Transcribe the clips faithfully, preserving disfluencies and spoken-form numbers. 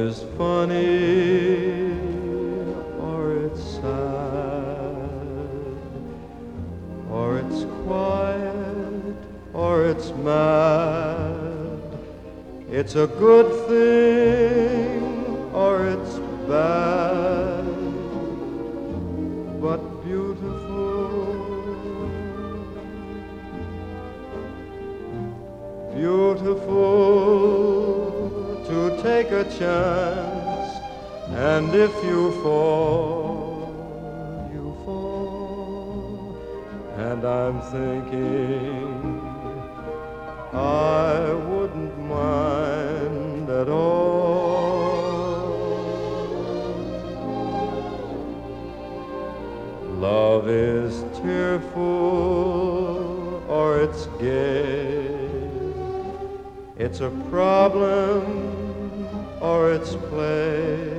is funny or it's sad, or it's quiet or it's mad. It's a good thing or it's bad, but beautiful, beautiful to take a chance, and if you fall, you fall. And I'm thinking I wouldn't mind at all. Love is tearful or it's gay. It's a problem or it's play.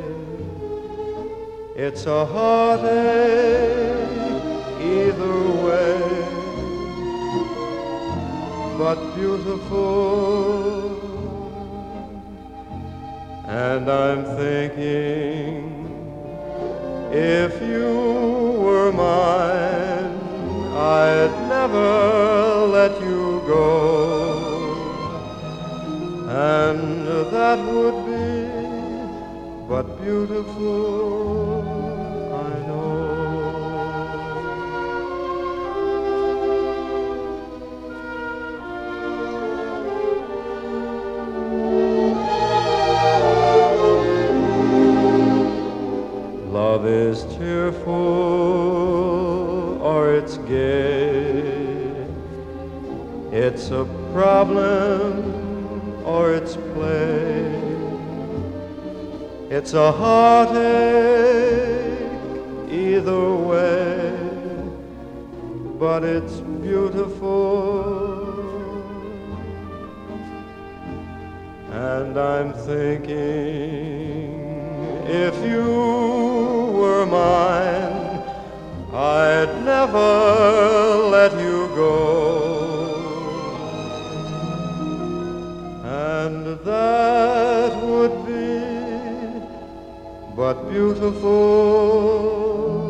It's a heartache either way, but beautiful. And I'm thinking, if you were mine, I'd never let you go. And that would be but beautiful, I know. Love is tearful or it's gay. It's a problem or it's play. It's a heartache either way, but it's beautiful. And I'm thinking, if you were mine, I'd never let you go. And that would be but beautiful.